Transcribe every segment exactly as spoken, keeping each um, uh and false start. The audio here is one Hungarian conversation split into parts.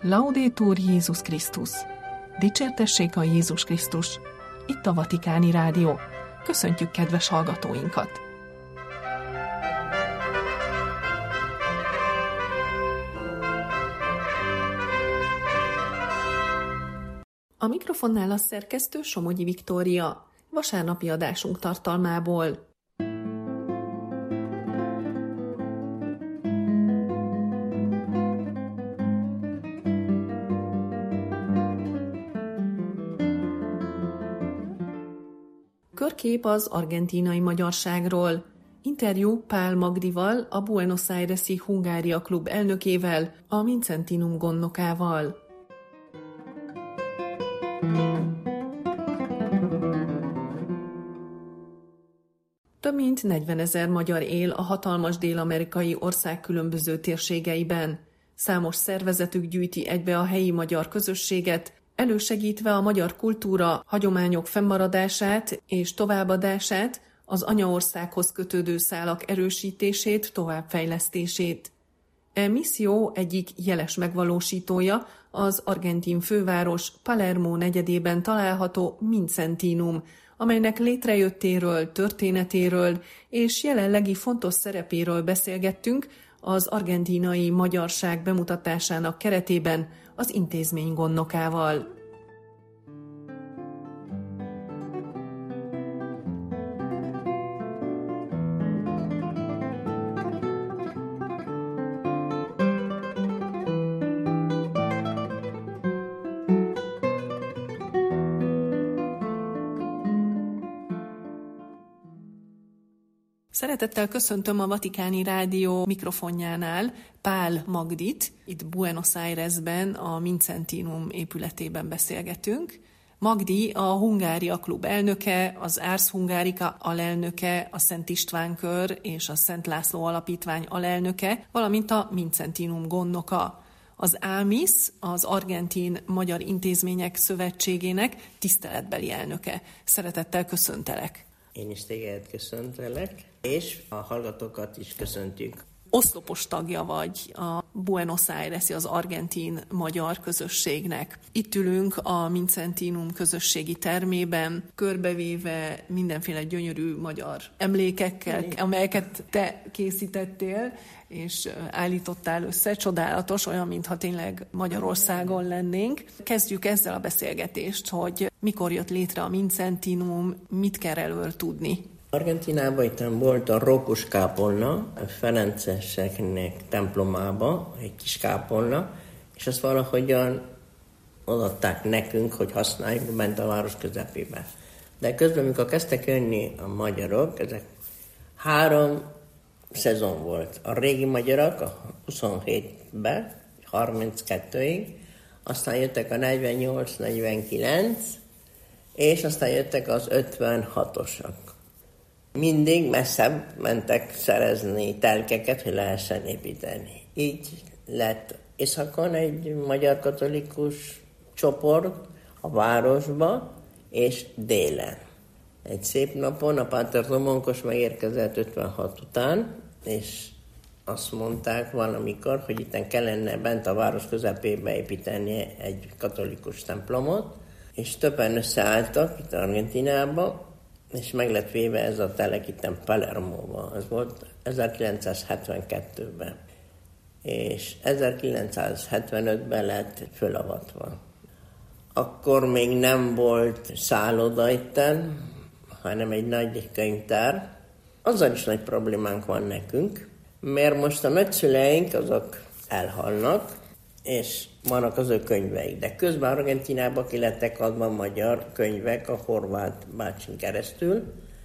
Laudetur Jézus Krisztus! Dicsértessék a Jézus Krisztus! Itt a Vatikáni Rádió. Köszöntjük kedves hallgatóinkat! A mikrofonnál a szerkesztő Somogyi Viktória. Vasárnapi adásunk tartalmából. Körkép az argentínai magyarságról. Interjú Pál Magdival, a Buenos Aires-i Hungária Klub elnökével, a Mincentinum gondnokával. Több mint negyvenezer magyar él a hatalmas dél-amerikai ország különböző térségeiben. Számos szervezetük gyűjti egybe a helyi magyar közösséget, elősegítve a magyar kultúra, hagyományok fennmaradását és továbbadását, az anyaországhoz kötődő szálak erősítését, továbbfejlesztését. E misszió egyik jeles megvalósítója az argentin főváros Palermo negyedében található Mincentinum, amelynek létrejöttéről, történetéről és jelenlegi fontos szerepéről beszélgettünk az argentínai magyarság bemutatásának keretében az intézmény gondnokával. Szeretettel köszöntöm a Vatikáni Rádió mikrofonjánál Pál Magdit, itt Buenos Airesben, a Mincentinum épületében beszélgetünk. Magdi a Hungária Klub elnöke, az Ars Hungarica alelnöke, a Szent István Kör és a Szent László Alapítvány alelnöke, valamint a Mincentinum gondnoka. Az ámisz, az Argentin Magyar Intézmények Szövetségének tiszteletbeli elnöke. Szeretettel köszöntelek! Én is téged köszöntelek, és a hallgatókat is köszöntjük. Oszlopos tagja vagy a Buenos Aires-i, az argentin magyar közösségnek. Itt ülünk a Mincentinum közösségi termében, körbevéve mindenféle gyönyörű magyar emlékekkel, amelyeket te készítettél, és állítottál össze. Csodálatos, olyan, mintha tényleg Magyarországon lennénk. Kezdjük ezzel a beszélgetést, hogy mikor jött létre a Mincentinum, mit kell erről tudni? Argentinában itt volt a Rókus kápolna, a ferenceseknek templomába, egy kis kápolna, és azt valahogyan odaadták nekünk, hogy használjuk bent a város közepébe. De közben, amikor kezdtek jönni a magyarok, ezek három szezon volt. A régi magyarok a huszonhétben, harminckettőig, aztán jöttek a negyvennyolc negyvenkilenc, és aztán jöttek az ötvenhatosak. Mindig messzebb mentek szerezni telkeket, hogy lehessen építeni. Így lett északon egy magyar katolikus csoport a városba, és délen. Egy szép napon a Páter Domonkos megérkezett ötvenhat után, és azt mondták valamikor, hogy itten kellene bent a város közepébe építeni egy katolikus templomot, és többen összeálltak itt Argentínába, és meg lett véve ez a telek itten Palermóba. Ez volt ezerkilencszázhetvenkettőben. És ezerkilencszázhetvenötben lett fölavatva. Akkor még nem volt szálloda itten, hanem egy nagy könyvtár. Azzal is nagy problémánk van nekünk, mert most a nagyszüleink azok elhalnak, és vannak az ő könyveik. De közben Argentínába ki lettek adva magyar könyvek a horvát bácsin keresztül,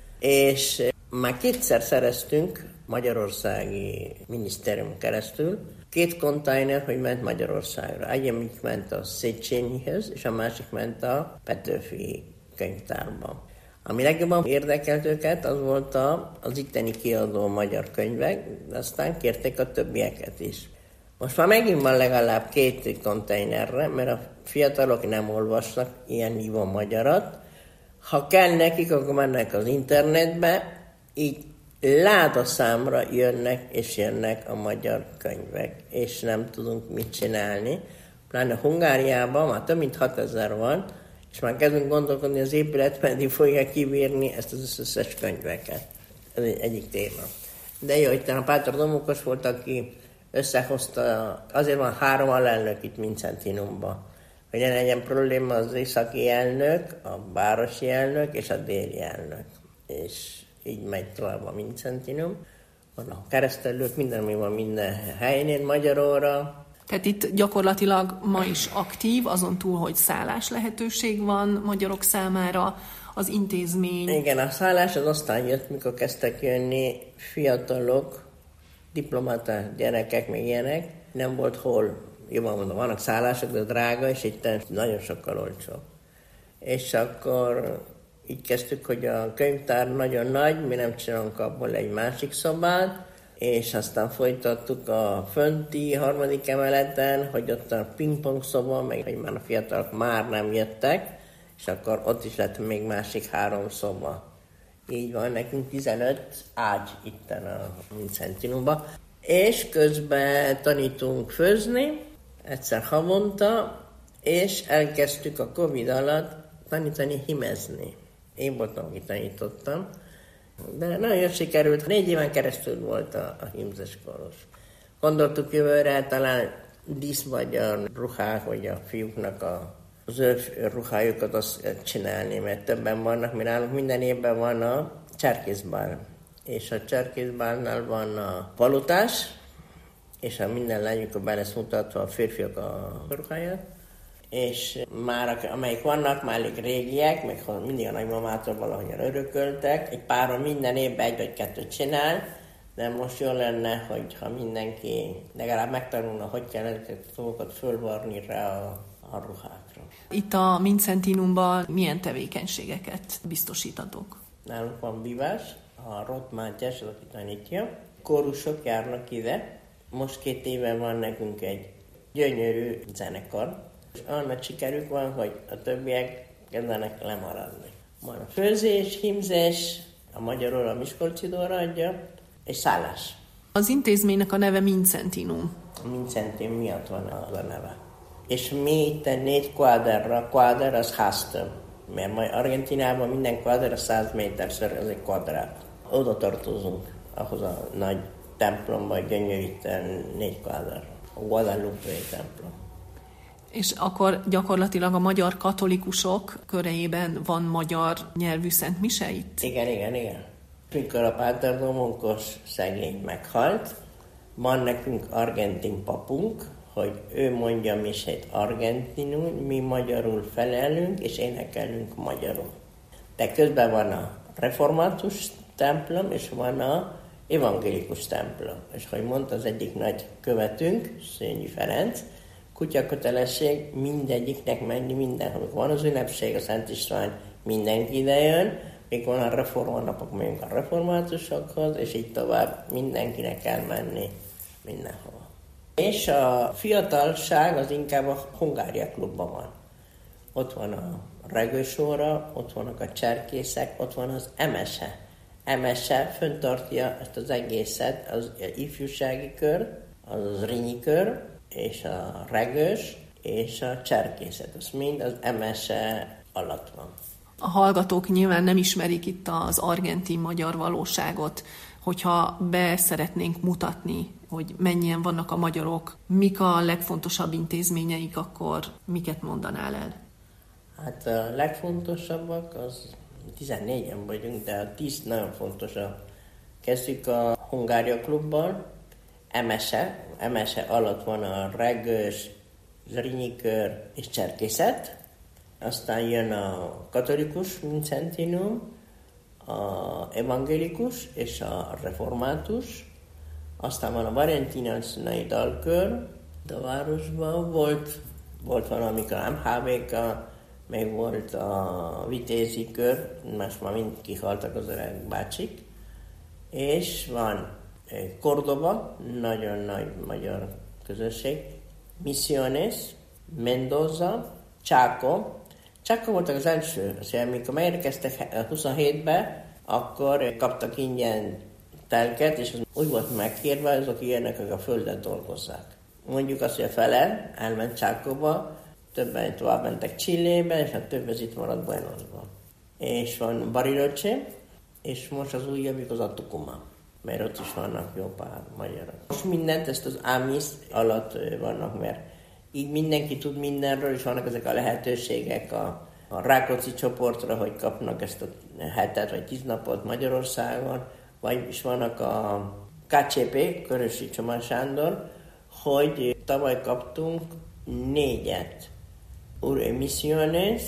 és már kétszer szereztünk Magyarországi Minisztérium keresztül két konténer, hogy ment Magyarországra. Egyik ment a Széchenyihez, és a másik ment a Petőfi könyvtárba. Ami legjobban érdekelt őket, az volt a, az itteni kiadó magyar könyvek, de aztán kérték a többieket is. Most már megint van legalább két konténerre, mert a fiatalok nem olvasnak ilyen nívon magyarat. Ha kell nekik, akkor mennek az internetbe, így ládaszámra jönnek és jönnek a magyar könyvek, és nem tudunk mit csinálni. Pláne Hungáriában már több mint hatezer van, és már kezdünk gondolkodni, az épület pedig fogja kibírni ezt az összes könyveket. Ez egy, egyik téma. De jó, itt a Páter Domokos volt, aki összehozta, azért van három alelnök itt Vincentinumban, hogy ne legyen probléma az északi elnök, a városi elnök és a déli elnök. És így megy tovább a Vincentinum. Van a keresztelők, minden, ami van minden helyén, Magyaróra. Tehát itt gyakorlatilag ma is aktív, azon túl, hogy szállás lehetőség van magyarok számára, az intézmény. Igen, a szállás az aztán jött, mikor kezdtek jönni fiatalok, diplomata gyerekek, még ilyenek. Nem volt hol, jobban mondom, vannak szállások, de drága, és itt nagyon sokkal olcsó. És akkor így kezdtük, hogy a könyvtár nagyon nagy, mi nem csinálunk abból egy másik szobát, és aztán folytattuk a fönti harmadik emeleten, hogy ott a pingpong szoba, meg hogy már a fiatalok már nem jöttek, és akkor ott is lett még másik három szoba. Így van, nekünk tizenöt ágy itten a Vincentinumban. És közben tanítunk főzni, egyszer havonta, és elkezdtük a Covid alatt tanítani himezni. Én voltam, aki tanítottam, de nagyon jól sikerült. Négy éven keresztül volt a, a himzes koros. Gondoltuk jövőre talán díszmagyar ruhák, vagy a fiúknak a, az ő ruhájukat azt csinálni, mert többen vannak, mert nálunk minden évben van a cserkészbál. És a cserkészbálnál van a palotás, és a minden lányukra be lesz mutatva a férfiak a ruháját. És már amelyik vannak, már elég régiek, meg mindig a nagymamától valahogyan örököltek. Egy páron minden évben egy vagy kettőt csinál, de most jó lenne, hogyha mindenki legalább megtanulna, hogy kell ezeket a dolgokat fölvarni rá a, a ruhákra. Itt a Vincentinumban milyen tevékenységeket biztosítatok? Nálunk van vívás, a Roth Mátyás, az, aki tanítja. Kórusok járnak ide. Most két éve van nekünk egy gyönyörű zenekar. És olyan nagy sikerük van, hogy a többiek kezdenek lemaradni. Van a főzés, hímzés, a magyarul a Miskolci Dóra adja, és szállás. Az intézménynek a neve Vincentinum. A Vincentinum miatt van az a neve. És mi itt négy kvádrra, kvádr az háztömb. Mert majd Argentinában minden kvádr a száz méterszer, ez egy kvadrát. Oda tartozunk, ahhoz a nagy templomba, gyönyörű négy kvádrra. A Guadalupe templom. És akkor gyakorlatilag a magyar katolikusok körében van magyar nyelvű szent mise itt? Igen, igen, igen. Mikor a Páter Domonkos szegény meghalt, van nekünk argentin papunk, hogy ő mondja misét argentinul, mi magyarul felelünk, és énekelünk magyarul. De közben van a református templom, és van a evangélikus templom. És hogy mondta az egyik nagy követünk, Szényi Ferenc, kutyakötelesség mindegyiknek menni mindenhol. Van az ünnepség, a Szent István, mindenki idejön, még van a reformanapok, megyünk a reformátusokhoz, és így tovább mindenkinek kell menni mindenhol. És a fiatalság az inkább a Hungária klubban van. Ott van a regősóra, ott vannak a cserkészek, ott van az emese. Emese föntartja ezt az egészet, az ifjúsági kör, az az rínyi kör, és a regős, és a cserkészet. Az mind az emese alatt van. A hallgatók nyilván nem ismerik itt az argentin-magyar valóságot, hogyha be szeretnénk mutatni, hogy mennyien vannak a magyarok, mik a legfontosabb intézményeik, akkor miket mondanál el? Hát a legfontosabbak, az tizennégyen vagyunk, de a tíz nagyon fontosabb. Kezdjük a Hungária klubban, emese, emese alatt van a regős, zrínyi kör és cserkészet, aztán jön a katolikus Vincentinum, a evangélikus és a református, aztán van a valentinai dalkör, de a városban volt, volt valamikor em há vé ká, meg volt a vitézi kör, most már mind kihaltak az öreg bácsik, és van Córdoba, nagyon nagy magyar közösség, Misiones, Mendoza, Chaco. Chaco voltak az első, azért amikor megérkeztek huszonhétben, akkor kaptak ingyen telket, és az úgy volt megkérve, azok ilyenek, akik a földet dolgozzák. Mondjuk azt, hogy a fele elment Csákóba, többen tovább mentek Csillébe, és a több az itt maradt Buenosban. És van Bariloche, és most az újabbik az a Tucumán, mert ott is vannak jó pár magyarok. Most mindent, ezt az Amis alatt vannak, mert így mindenki tud mindenről, és vannak ezek a lehetőségek a, a Rákóczi csoportra, hogy kapnak ezt a hetet vagy tíz napot Magyarországon, vagy is vannak a ká cé pé, Körösi Csoma Sándor, hogy tavaly kaptunk négyet. Misiones,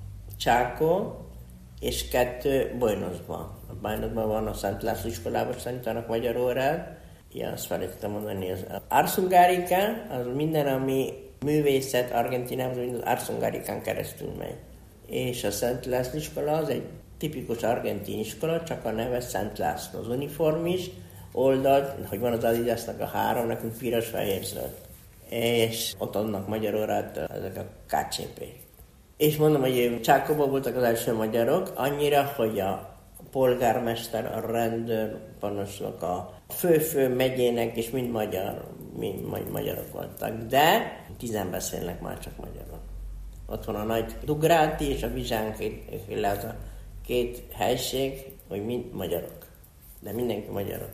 Chaco és kettő Buenosban. A Buenosban van a Szent László iskolában, tanítanak magyar órát. Ja, azt felejtettem mondani, az Arszungárikán, az minden, ami művészet Argentinában, az Arszungárikán keresztül megy. És a Szent László iskola az egy tipikus argentin iskola, csak a neve Szent László. Az uniform is, oldalt, hogy van az Adidasnak a három, nekünk piros, fehér, zöld. És ott adnak magyar órát ezek a ká cé pé. És mondom, hogy Csákóban voltak az első magyarok, annyira, hogy a polgármester, a rendőr, parancsnok, a fő-fő megyének is mind magyar, mind magyarok voltak. De tizen beszélnek már csak magyarul. Ott van a nagy Dugráti és a Vizsánk, az a két helység, hogy mind magyarok. De mindenki magyarok.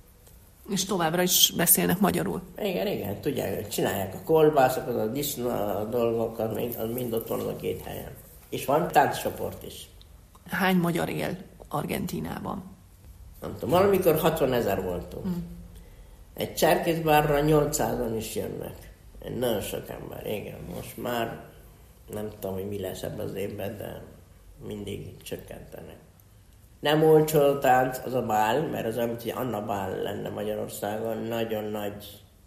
És továbbra is beszélnek magyarul. Igen, igen, tudják, csinálják a kolbászokat, a disznó dolgokat, mind, mind ott van a két helyen. És van tánccsoport is. Hány magyar él Argentínában? Nem tudom, valamikor hatvanezer voltunk. Mm. Egy cserkészbárra nyolcszázan is jönnek. Nagyon sok ember, igen. Most már nem tudom, hogy mi lesz ebben az évben, de mindig csökkentenek. Nem olcsó tánc az a bál, mert az olyan, hogy Anna bál lenne Magyarországon, nagyon nagy,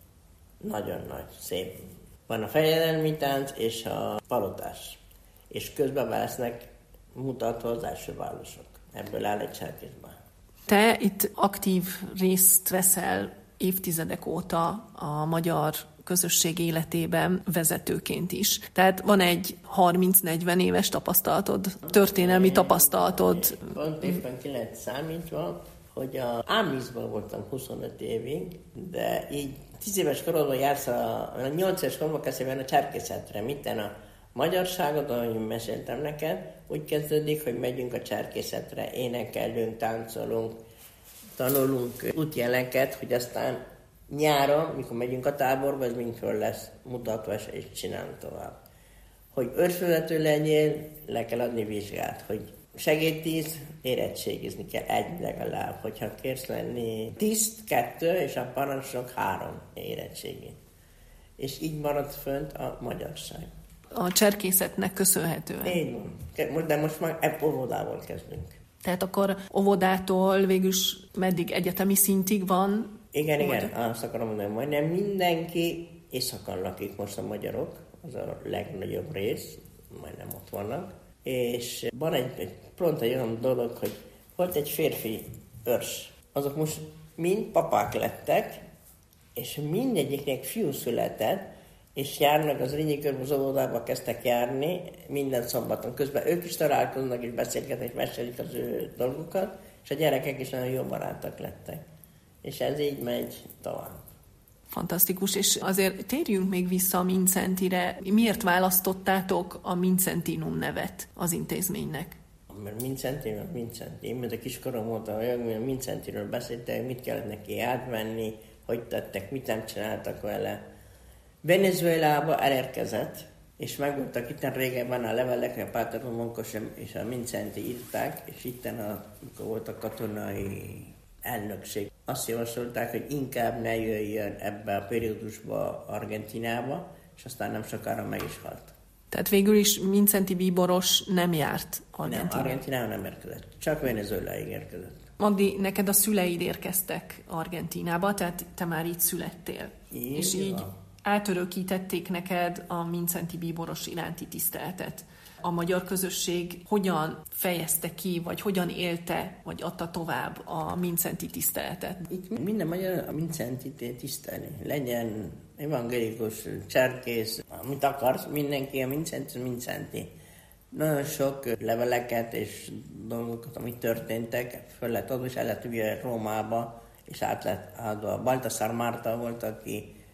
nagyon nagy, szép. Van a fejedelmi tánc és a palotás. És közben lesznek mutatva az első bálosok. Ebből áll egy cserkészbál. Te itt aktív részt veszel évtizedek óta a magyar közösség életében vezetőként is. Tehát van egy harminc-negyven éves tapasztalatod, történelmi tapasztalatod. Pont éppen ki lehet számítva, hogy a Amisban voltam huszonöt évig, de így tíz éves korodban jársz a, a nyolc éves korodban kezdve a cserkészetre. Mitten a magyarságot, ahogy meséltem neked, úgy kezdődik, hogy megyünk a cserkészetre, énekelünk, táncolunk, tanulunk útjeleket, hogy aztán nyáron, mikor megyünk a táborba, ez mind föl lesz mutatva, és csinálunk tovább. Hogy őrsvezető legyél, le kell adni vizsgát. Hogy segédtíz, érettségizni kell egy legalább. Hogyha kérsz lenni tiszt, kettő, és a parancsnok három érettségi. És így marad fönt a magyarság. A cserkészetnek köszönhetően. Így van. De most már ebb óvodával kezdünk. Tehát akkor óvodától végülis meddig egyetemi szintig van? Igen, igen, azt akarom mondani, majdnem mindenki északon lakik most a magyarok, az a legnagyobb rész, majdnem ott vannak, és van egy, egy pont egy olyan dolog, hogy volt egy férfi őrs, azok most mind papák lettek, és mindegyiknek fiú született, és járnak az Rényi Körbe, az óvodába kezdtek járni minden szombaton. Közben ők is találkoznak, és beszélgetnek, és mesélik az ő dolgokat, és a gyerekek is nagyon jó barátok lettek. És ez így megy tovább. Fantasztikus, és azért térjünk még vissza a Mincentire. Miért választottátok a Mincentinum nevet az intézménynek? Mert Mincenti, mert Mincenti. Én mint a kiskorom voltam, olyan, hogy a Mincentiről beszéltek, mit kellett neki átvenni, hogy tettek, mit nem csináltak vele. Venezuelába elérkezett, és megvoltak itten régebben a levelek, a Páter Monkos és a Mincenti írták, és itten, amikor volt a katonai elnökség, azt javasolták, hogy inkább ne jöjjön ebbe a periódusba Argentinába, és aztán nem sokára meg is halt. Tehát végül is Mincenti bíboros nem járt Argentinába? Nem, Argentinába nem érkezett, csak Venezueláig érkezett. Magdi, neked a szüleid érkeztek Argentinába, tehát te már itt születtél. Így és így van. Átörökítették neked a Mincenti bíboros iránti tiszteletet. A magyar közösség hogyan fejezte ki, vagy hogyan élte, vagy adta tovább a Mincenti tiszteletet? Itt minden magyar a Mincentit tisztelni. Legyen evangélikus, cserkész, amit akarsz, mindenki a Mincenti, Mincenti. Nagyon sok leveleket és dolgokat, amik történtek, föl lett adva, és el lett ugye Rómába, és át lett adva. Baltasar Márta volt, aki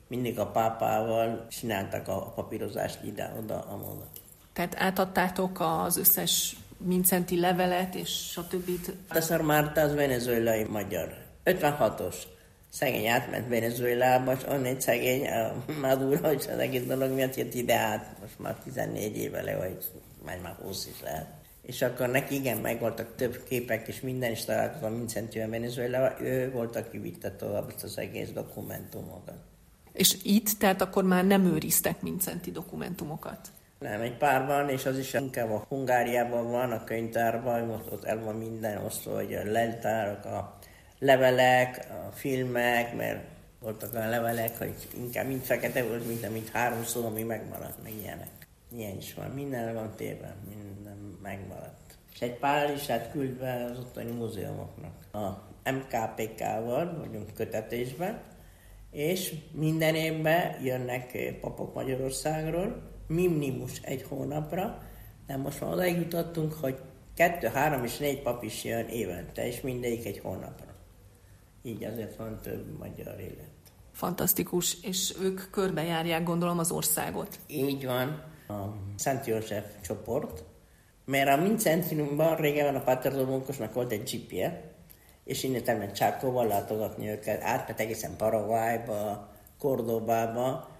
mindig a pápával csináltak a papírozást ide-oda, amoda. Tehát átadtátok az összes mincenti levelet, és a többit? Baltasar Márta az venezuelai magyar. ötvenhatos. Szegény átment Venezuelába, és onnét szegény a Maduro, hogy az egész dolog miatt jött ide át. Most már tizennégy éve le, vagy már húsz is lehet. És akkor neki igen, meg voltak több képek, és minden is találkozom Vincentően Venezuelával. Ő volt, aki vitte tovább ezt az egész dokumentumokat. És itt, tehát akkor már nem őriztek mincenti dokumentumokat? Nem, egy pár van, és az is inkább a Hungáriában van, a könyvtárban, most ott el van minden osztó, hogy a leltárok, a levelek, a filmek, mert voltak olyan levelek, hogy inkább mind fekete volt, mint, mint három szó, ami megmaradt, meg ilyenek. Ilyen is van, minden van téve, minden megmaradt. És egy pár is hát küldve az ottani múzeumoknak. A em ká pé ká-val vagyunk kötetésben, és minden évben jönnek papok Magyarországról, minimum egy hónapra, de most már odaig jutottunk, hogy kettő, három és négy pap is jön évente, és mindegyik egy hónapra. Így azért van több magyar élet. Fantasztikus, és ők körbejárják, gondolom, az országot. Így van, a Szent József csoport, mert a Mincentinumban régen a Páter Domonkosnak volt egy dzsipje, és innen elment Csákóval látogatni őket, átment egészen Paraguayba, Cordobába.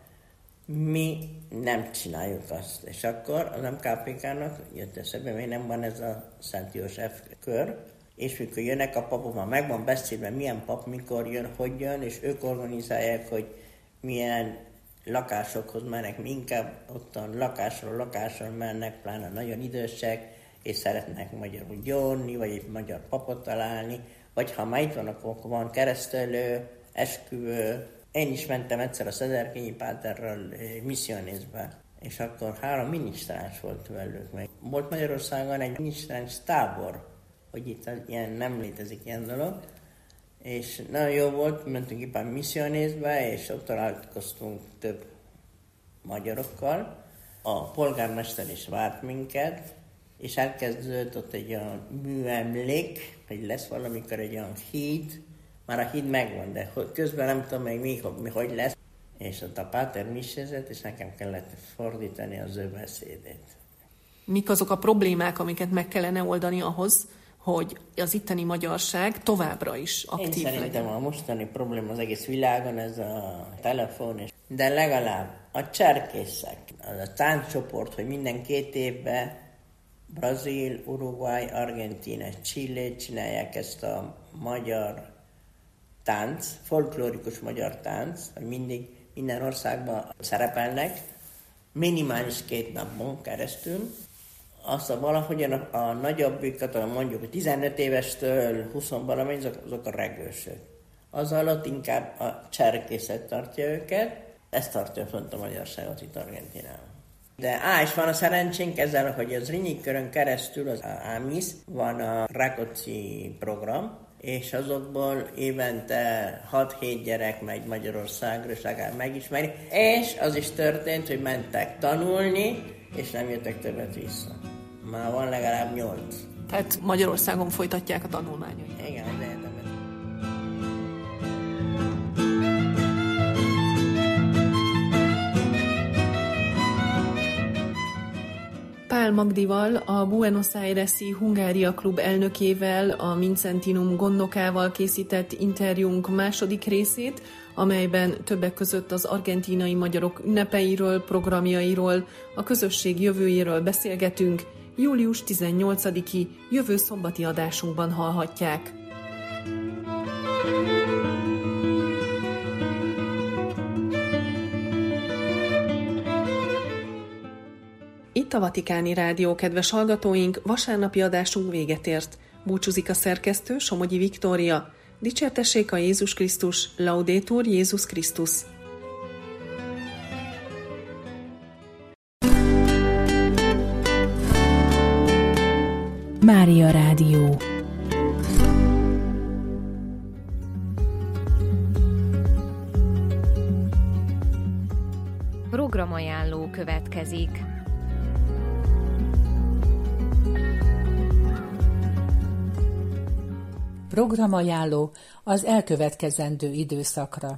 Mi nem csináljuk azt. És akkor az em ká pé ká-nak jött eszebe, még nem van ez a Szent József kör, és mikor jönnek a papok, már meg van beszélve, milyen pap mikor jön, hogy jön, és ők organizálják, hogy milyen lakásokhoz mennek, mi inkább ottan lakásról lakásról mennek, pláne nagyon idősek, és szeretnek magyarul gyónni, vagy egy magyar papot találni, vagy ha már itt van, akkor van keresztelő, esküvő. Én is mentem egyszer a Szederkényi Páterrel misszionézbe, és akkor három minisztráns volt velük meg. Volt Magyarországon egy minisztráns tábor, hogy itt ilyen nem létezik ilyen dolog, és nagyon jó volt, mentünk éppen misszionézbe, és ott találkoztunk több magyarokkal. A polgármester is várt minket, és elkezdődött ott egy olyan műemlék, hogy lesz valamikor egy olyan híd, már a híd megvan, de közben nem tudom még mi, mi hogy lesz. És ott a páter missézett, és nekem kellett fordítani az ő beszédét. Mik azok a problémák, amiket meg kellene oldani ahhoz, hogy az itteni magyarság továbbra is aktív legyen? Én szerintem a mostani probléma az egész világon ez a telefon, és de legalább a cserkészek, az a tánccsoport, hogy minden két évben Brazil, Uruguay, Argentína, Chile csinálják ezt a magyar tánc, folklórikus magyar tánc, hogy mindig minden országban szerepelnek, minimális két napon keresztül. Aztán valahogyan a, a nagyobbikat, mondjuk tizenöt évestől húsz valamennyi, azok, azok a regősök. Az alatt inkább a cserkészet tartja őket, ez tartja font a magyarságot itt Argentinában. De á, és van a szerencsénk ezzel, hogy az Rinyi körön keresztül, az ámis, van a Rákóczi program, és azokból évente hat-hét gyerek megy Magyarországra, és legalább megismeri. És az is történt, hogy mentek tanulni, és nem jöttek többet vissza. Már van legalább nyolc. Tehát Magyarországon folytatják a tanulmányait. Igen, az egyetemet. Pál Magdival, a Buenos Aires-i Hungária Klub elnökével, a Mincentinum gondnokával készített interjúnk második részét, amelyben többek között az argentínai magyarok ünnepeiről, programjairól, a közösség jövőjéről beszélgetünk, július tizennyolcadiki jövő szombati adásunkban hallhatják. Itt a Vatikáni Rádió, kedves hallgatóink, vasárnapi adásunk véget ért. Búcsúzik a szerkesztő, Somogyi Viktória. Dicsértessék a Jézus Krisztus, Laudetur Jézus Krisztus. Mária Rádió. Programajánló következik. Programajánló az elkövetkezendő időszakra.